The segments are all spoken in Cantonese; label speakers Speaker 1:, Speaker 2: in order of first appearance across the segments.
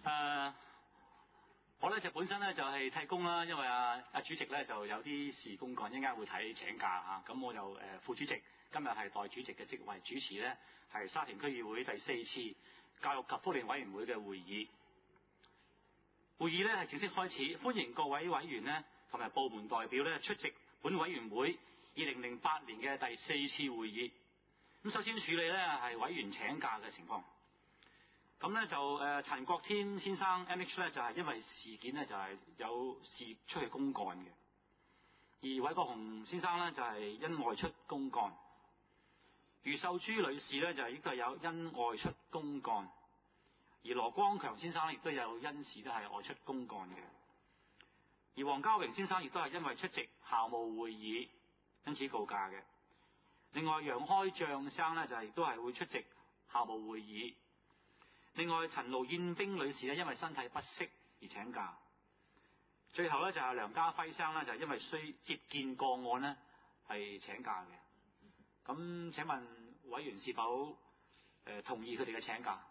Speaker 1: 我咧就本身咧就係替工啦，因為主席咧就有啲事公幹，一陣間會睇請假嚇，咁我就副主席，今日係代主席嘅職位，主持咧係沙田區議會第4次教育及福利委員會嘅會議。會議咧係正式開始，歡迎各位委員呢同埋部門代表咧出席本委員會2008年嘅第4次會議。咁首先處理咧係委員請假嘅情況。咁咧就陳國天先生 MH 咧就係因為事件咧就係有事出去公幹嘅，而韋國雄先生咧就係因外出公幹，余秀珠女士咧就亦都係有因外出公幹，而羅光強先生亦都有因事都係外出公幹嘅，而黃家榮先生亦都係因為出席校務會議因此告假嘅。另外楊開將生咧就亦都係會出席校務會議。另外陳盧燕冰女士咧因為身體不適而請假。最後咧就係梁家輝生咧就係因為需接見個案咧係請假嘅。咁請問委員是否同意佢哋嘅請假？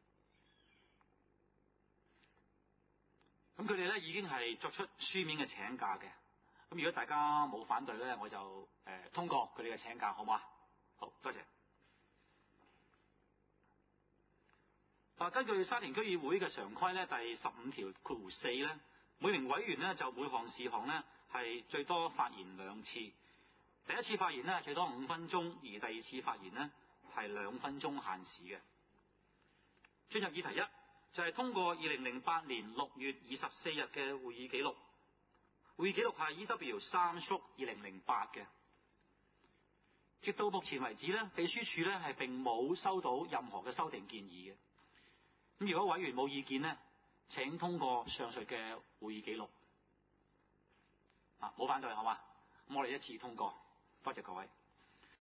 Speaker 1: 咁佢哋咧已經係作出書面嘅請假嘅。咁如果大家冇反對咧，我就通過佢哋嘅請假，好嗎？好，多謝。根據沙田區議會嘅常規咧，第15條括弧4咧，每名委員咧就每項事項咧係最多發言2次。第一次發言咧最多5分鐘，而第二次發言咧係2分鐘限時嘅。進入議題1，就係通過2008年6月24日嘅會議記錄。會議記錄係 EW3/2008 嘅。直到目前為止咧，秘書處咧係並冇收到任何嘅修訂建議嘅。咁如果委員冇意見呢，請通過上述嘅會議記錄。冇反對好嘛？咁我哋一致通過，多謝各位。